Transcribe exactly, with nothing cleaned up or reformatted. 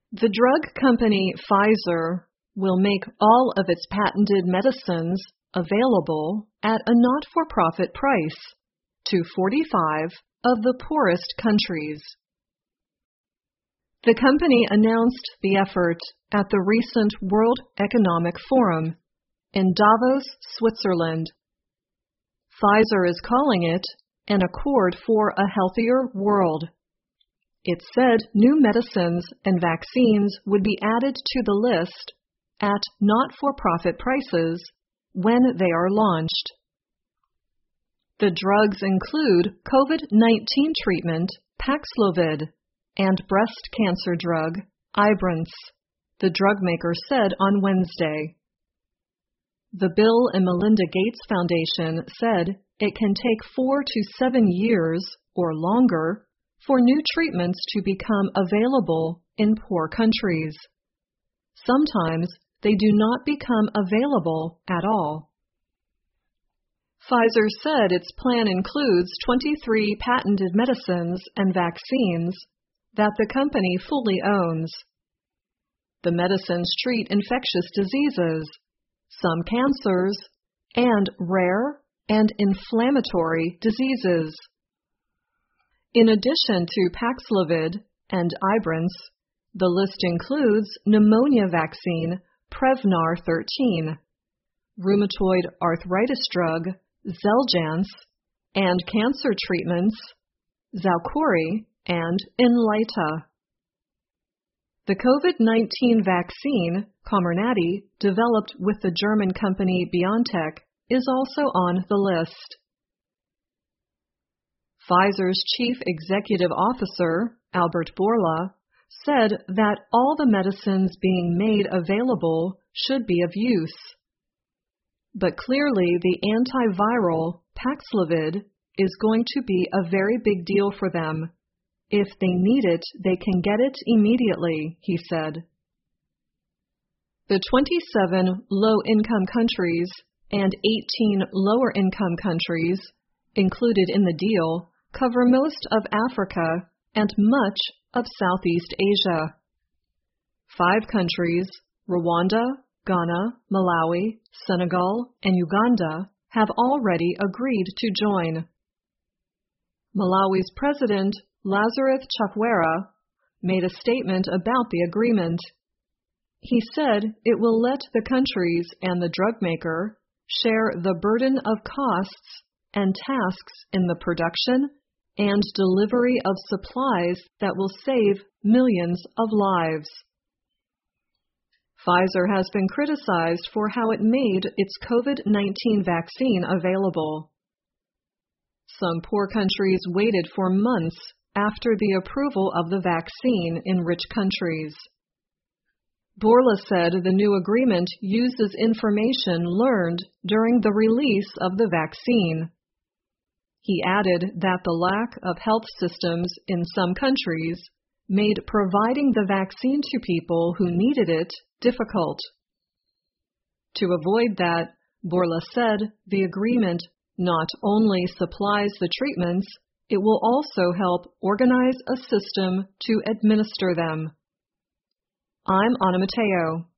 The drug company Pfizer will make all of its patented medicines available at a not-for-profit price to forty-five of the poorest countries. The company announced the effort at the recent World Economic Forum in Davos, Switzerland. Pfizer is calling it an Accord for a Healthier World. It said new medicines and vaccines would be added to the list at not-for-profit prices when they are launched. The drugs include COVID nineteen treatment Paxlovid and breast cancer drug Ibrance, the drug maker said on Wednesday. The Bill and Melinda Gates Foundation said it can take four to seven years or longer for new treatments to become available in poor countries. Sometimes they do not become available at all. Pfizer said its plan includes twenty-three patented medicines and vaccines that the company fully owns. The medicines treat infectious diseases, some cancers, and rare and inflammatory diseases. In addition to Paxlovid and Ibrance, the list includes pneumonia vaccine Prevnar thirteen, rheumatoid arthritis drug Xeljanz, and cancer treatments Xalkori and Inlyta. The COVID nineteen vaccine Comirnaty, developed with the German company BioNTech, is also on the list. Pfizer's chief executive officer, Albert Bourla, said that all the medicines being made available should be of use. But clearly the antiviral Paxlovid is going to be a very big deal for them. If they need it, they can get it immediately, he said. The twenty-seven low-income countries and eighteen lower-income countries included in the deal cover most of Africa and much of Southeast Asia. Five countries, Rwanda, Ghana, Malawi, Senegal, and Uganda, have already agreed to join. Malawi's President, Lazarus Chakwera, made a statement about the agreement. He said it will let the countries and the drug maker share the burden of costs and tasks in the production and delivery of supplies that will save millions of lives. Pfizer has been criticized for how it made its COVID nineteen vaccine available. Some poor countries waited for months after the approval of the vaccine in rich countries. Bourla said the new agreement uses information learned during the release of the vaccine. He added that the lack of health systems in some countries made providing the vaccine to people who needed it difficult. To avoid that, Bourla said the agreement not only supplies the treatments, it will also help organize a system to administer them. I'm Ana Mateo.